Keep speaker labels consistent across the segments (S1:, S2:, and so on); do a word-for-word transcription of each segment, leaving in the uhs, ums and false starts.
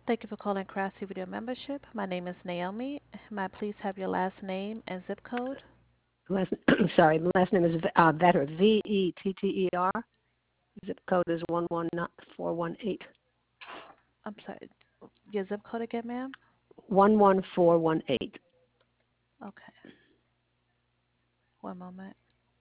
S1: Thank you for calling Craftsy Video Membership. My name is Naomi. May I please have your last name and zip code?
S2: Last, sorry, the last name is uh, Vetter, V E T T E R. Zip code is one one four one eight.
S1: I'm sorry, your zip code again, ma'am?
S2: one one four one eight.
S1: Okay, one moment.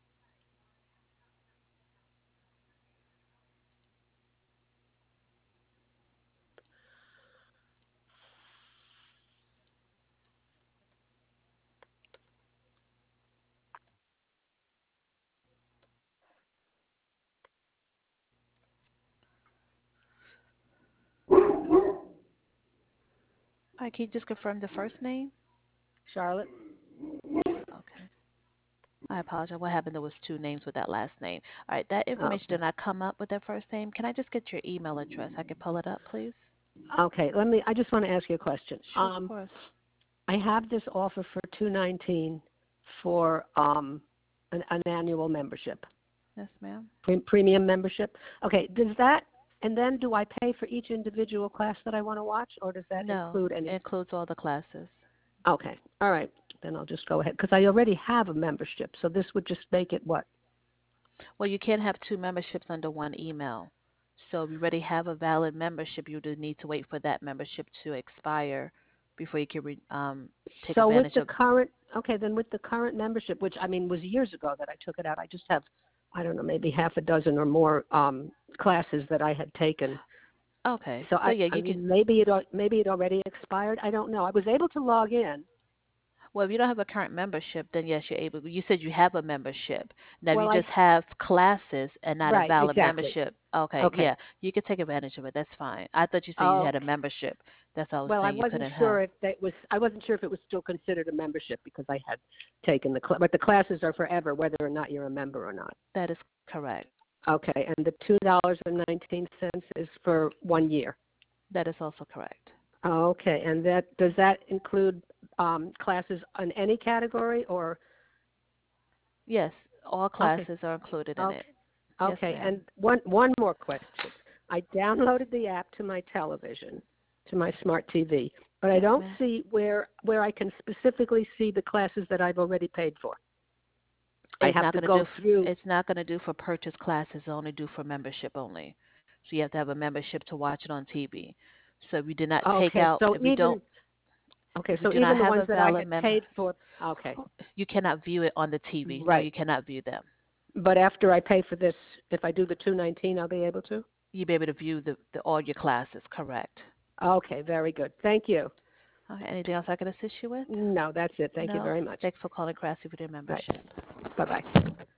S1: All right, can you just confirm the first name?
S2: Charlotte?
S1: Okay. I apologize. What happened? There was two names with that last name. All right, that information
S2: Okay.
S1: did not come up with that first name. Can I just get your email address? I can pull it up, please.
S2: Okay, let me, I just want to ask you a question.
S1: Sure, of
S2: Um,
S1: course.
S2: I have this offer for two nineteen for um, an, an annual membership,
S1: Yes, ma'am.
S2: pre- premium membership. Okay, does that, and then do I pay for each individual class that I want to watch, or does that
S1: No,
S2: include
S1: it
S2: any?
S1: includes all the classes.
S2: Okay, all right, then I'll just go ahead, because I already have a membership, so this would just make it what?
S1: Well, you can't have two memberships under one email. So if you already have a valid membership, you do need to wait for that membership to expire before you can re- um, take
S2: So with
S1: advantage
S2: the
S1: of.
S2: current, okay, then with the current membership, which I mean was years ago that I took it out, I just have, I don't know, maybe half a dozen or more um, classes that I had taken.
S1: Okay,
S2: So
S1: so
S2: I,
S1: yeah,
S2: I
S1: you can.
S2: mean, maybe it, al- maybe it already expired. I don't know. I was able to log in.
S1: Well, if you don't have a current membership, then yes, you're able. You said you have a membership. Now, if you
S2: Well, I,
S1: just have classes and not a
S2: right,
S1: valid
S2: exactly.
S1: membership, okay,
S2: Okay.
S1: yeah, you can take advantage of it. That's fine. I thought you said you had a
S2: Okay.
S1: membership. That's all I was
S2: Well, I
S1: saying you
S2: wasn't
S1: couldn't have.
S2: sure if that was, I wasn't sure if it was still considered a membership because I had taken the, cl- but the classes are forever, whether or not you're a member or not.
S1: That is correct.
S2: Okay, and the two dollars and nineteen cents is for one year.
S1: That is also correct.
S2: Oh, okay, and that does that include um, classes on any category or?
S1: Yes, all
S2: Okay,
S1: classes are included in it.
S2: okay,
S1: Yes,
S2: okay.
S1: ma'am.
S2: And one one more question. I downloaded the app to my television, to my smart T V, but I
S1: Yes,
S2: don't
S1: ma'am.
S2: see where where I can specifically see the classes that I've already paid for. I
S1: It's
S2: have
S1: not
S2: to
S1: going to do.
S2: go
S1: f-
S2: through.
S1: It's not going to do for purchase classes. It's only do for membership only. So you have to have a membership to watch it on T V. So if you did not take
S2: Okay,
S1: out,
S2: so
S1: if you don't,
S2: even okay,
S1: if you
S2: so
S1: do not
S2: even the
S1: have
S2: ones
S1: a
S2: that I
S1: valid
S2: had
S1: member,
S2: paid for. Okay,
S1: you cannot view it on the T V. No,
S2: right.
S1: you cannot view them.
S2: But after I pay for this, if I do the two nineteen, I'll be able to.
S1: You'll be able to view the, the all your classes. Correct.
S2: Okay, very good. Thank you.
S1: Okay, anything else I can assist you with?
S2: No, that's it. Thank you
S1: No.
S2: very much.
S1: Thanks for calling Craftsy with your
S2: Right.
S1: membership.
S2: Bye-bye.